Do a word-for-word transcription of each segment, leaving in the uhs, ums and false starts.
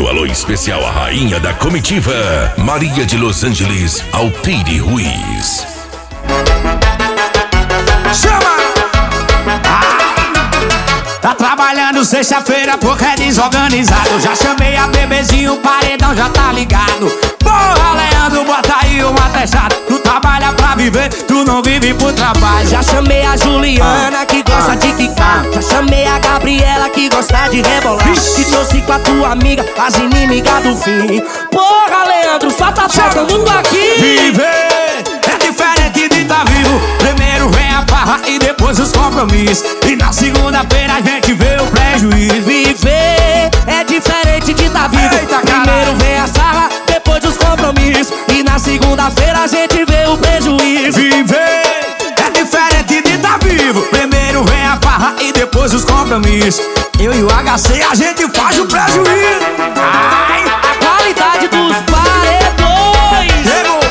o alô especial à rainha da comitiva, Maria de Los Angeles, Alpide Ruiz. Chama! Tá trabalhando sexta-feira porque é desorganizado. Já chamei a bebezinho, o paredão já tá ligado. Porra, Leandro, bota aí uma testada. Tu trabalha pra viver, tu não vive pro trabalho. Já chamei a Juliana, que gosta de quicar. Já chamei a Gabriela, que gosta de rebolar. E trouxe com a tua amiga, as inimigas do fim. Porra, Leandro, só tá faltando aqui. Viver é diferente de tá vivo. Primeiro vem a farra e depois os compromissos. E na segunda-feira a gente vê o prejuízo. Viver é diferente de tá vivo. Eita, primeiro vem a sarra, depois os compromissos. E na segunda-feira a gente vê o prejuízo. Viver é diferente de tá vivo. Primeiro vem a farra e depois os compromissos. Eu e o H C a gente faz o prejuízo. Ai, a qualidade dos paredões. Chegou.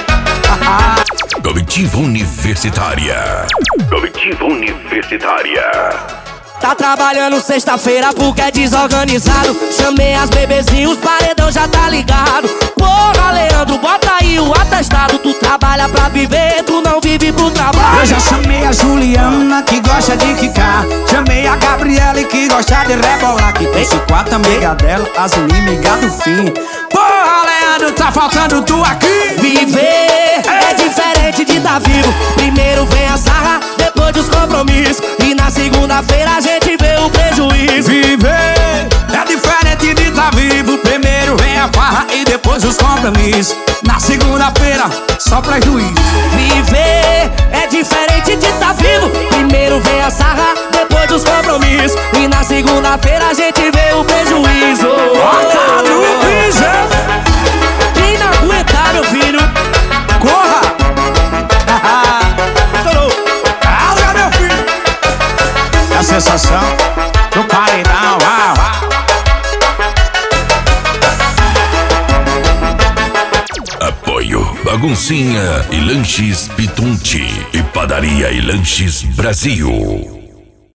Comitiva Universitária. Comitiva Universitária. Tá trabalhando sexta-feira porque é desorganizado. Chamei as bebezinhos, os paredão já tá ligado. Porra, Leandro, bota aí o atestado. Tu trabalha pra viver, tu não vive pro trabalho. Eu já chamei a Juliana, que gosta de quicar. Chamei a Gabriela, que gosta de rebolar. Que tem quatro amigas dela, as inimigas do fim. Porra, Leandro, tá faltando tu aqui. Viver é diferente de tá vivo. Primeiro vem a sarra, depois dos compromissos. E na segunda-feira a gente vê o prejuízo. Viver é diferente de tá vivo. Primeiro vem a farra e depois os compromissos. Na segunda-feira, só prejuízo. Viver é diferente de tá vivo. Primeiro vem a sarra, depois dos compromissos. E na segunda-feira a gente vê o prejuízo. Bota no piso. Quem não aguentar, meu filho, corra! Estourou! Calma, meu filho! É a sensação do paredão, uau, uau. Apoio Baguncinha e Lanches Pitunti e Padaria e Lanches Brasil.